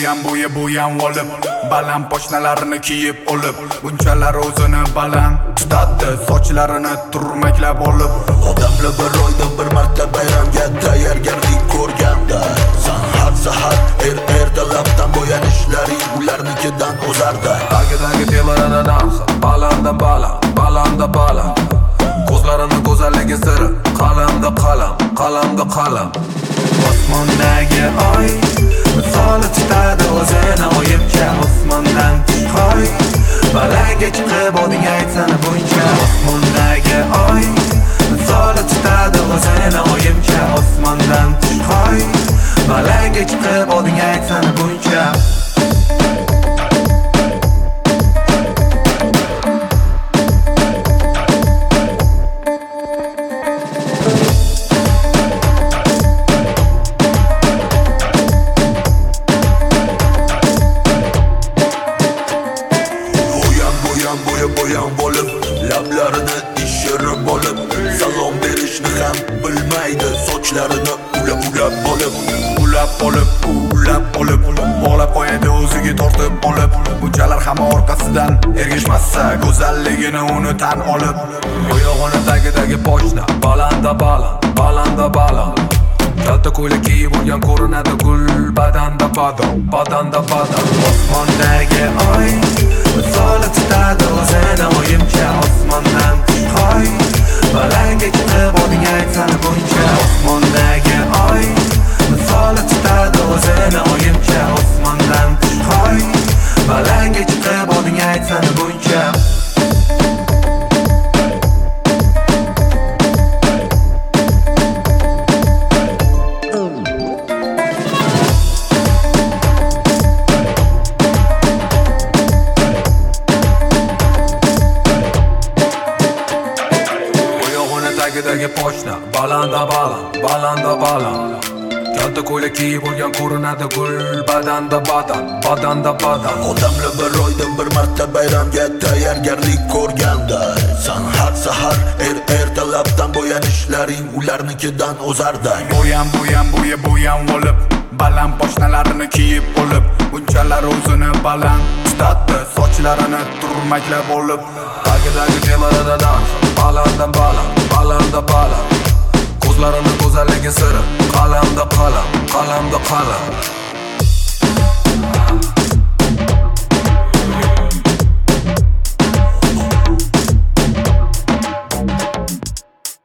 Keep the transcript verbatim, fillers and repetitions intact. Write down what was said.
bo'yam bo'yi bo'yam olib, baland poshnalarini kiyib olib, bunchalar o'zini baland tutadi, sochlarini turmaklab olib. Odamlar bir oyda bir marta bayramga tayyorgarlik ko'rganda, san har sahar er ertalabdan bo'yanishlaring ularnikidan o'zardi. Tagidagi temirini dansa, balanda baland, balanda baland. Ko'zlarini go'zalligi siri, qalamda qalam, qalamda qalam. Osmondagi oy misoli tutadi o'zini oyimcha, osmondan hoy balaga chiqib oding aytsana buncha. Osmondagi oy misoli tutadi o'zini oyimcha, osmondan hoy balaga chiqib oding aytsana buncha. Bo'ya bo'yan bo'lib, lablarini ishirib olib, salom berishni ham bilmaydi, sochlarini ulab ulab olib, ulab olib, ulab olib, bog'lab qo'yadi o'ziga tortib olib. Bunchalar ham orqasidan ergashmasa, go'zalligini uni tan olib. Oyog'ini tagidagi pochna, balanda baland, balanda baland. Kalta ko'ylak kiyib olgan ko'rinadi gul, badanda badon, badanda badon. Osmondagi oy misoli tutadi o'zini oyimcha, osmondan hoy balaga chiqib oding aytsana buncha. Osmondagi oy misoli tutadi o'zini oyimcha, osmondan hoy balaga chiqib oding aytsana buncha. Tagidagi pochna, balanda baland, balanda baland. Kalta ko'ylak kiyib olgan ko'rinadi gul, badanda badan, badanda badan. Odamlar bir oyda bir marta bayramga tayyorgarlik ko'rganda, san har sahar er ertalabdan bo'yanishlaring ularnikidan o'zardi. Bo'yam bo'yam bo'yi bo'yam olib, baland poshnalarini kiyib olib, bunchalar o'zini baland tutadi, sochlarini turmaklab olib. Tagidagi temirini dansa, balanda baland, balanda baland. Ko'zlarini go'zalligi siri, qalamda qalam, qalamda qalam.